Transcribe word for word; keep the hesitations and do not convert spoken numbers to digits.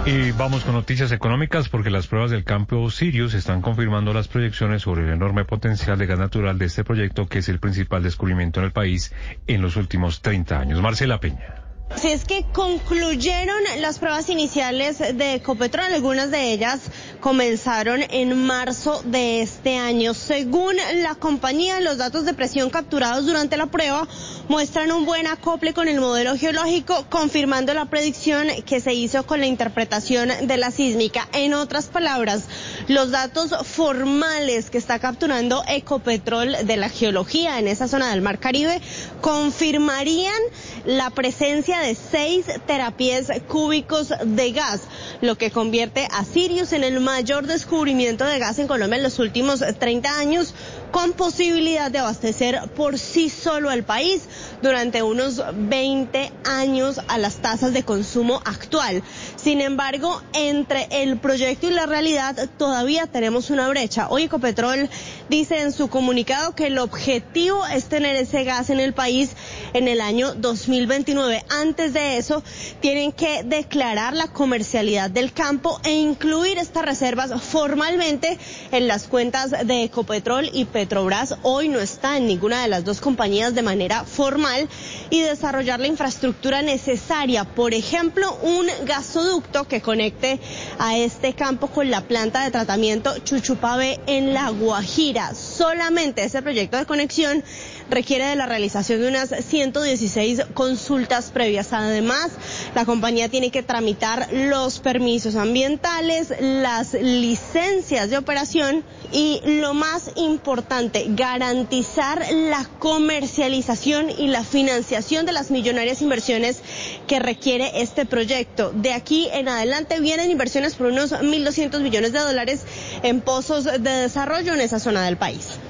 Y vamos con noticias económicas porque las pruebas del campo Sirius están confirmando las proyecciones sobre el enorme potencial de gas natural de este proyecto, que es el principal descubrimiento en el país en los últimos treinta años. Marcela Peña. Si es que concluyeron las pruebas iniciales de Ecopetrol, algunas de ellas comenzaron en marzo de este año. Según la compañía, los datos de presión capturados durante la prueba muestran un buen acople con el modelo geológico, confirmando la predicción que se hizo con la interpretación de la sísmica. En otras palabras, los datos formales que está capturando Ecopetrol de la geología en esa zona del Mar Caribe confirmarían la presencia de seis terapiés cúbicos de gas, lo que convierte a Sirius en el mayor descubrimiento de gas en Colombia en los últimos treinta años, con posibilidad de abastecer por sí solo al país durante unos veinte años a las tasas de consumo actual. Sin embargo, entre el proyecto y la realidad todavía tenemos una brecha. Hoy Ecopetrol dice en su comunicado que el objetivo es tener ese gas en el país en el año dos mil veintinueve. Antes de eso, tienen que declarar la comercialidad del campo e incluir estas reservas formalmente en las cuentas de Ecopetrol y Petrobras. Hoy no está en ninguna de las dos compañías de manera formal, y desarrollar la infraestructura necesaria, por ejemplo, un gasoducto que conecte a este campo con la planta de tratamiento Chuchupabé en La Guajira. Solamente ese proyecto de conexión requiere de la realización de unas ciento dieciséis consultas previas. Además, la compañía tiene que tramitar los permisos ambientales, las licencias de operación y, lo más importante, garantizar la comercialización y la financiación de las millonarias inversiones que requiere este proyecto. De aquí en adelante vienen inversiones por unos mil doscientos millones de dólares en pozos de desarrollo en esa zona del país.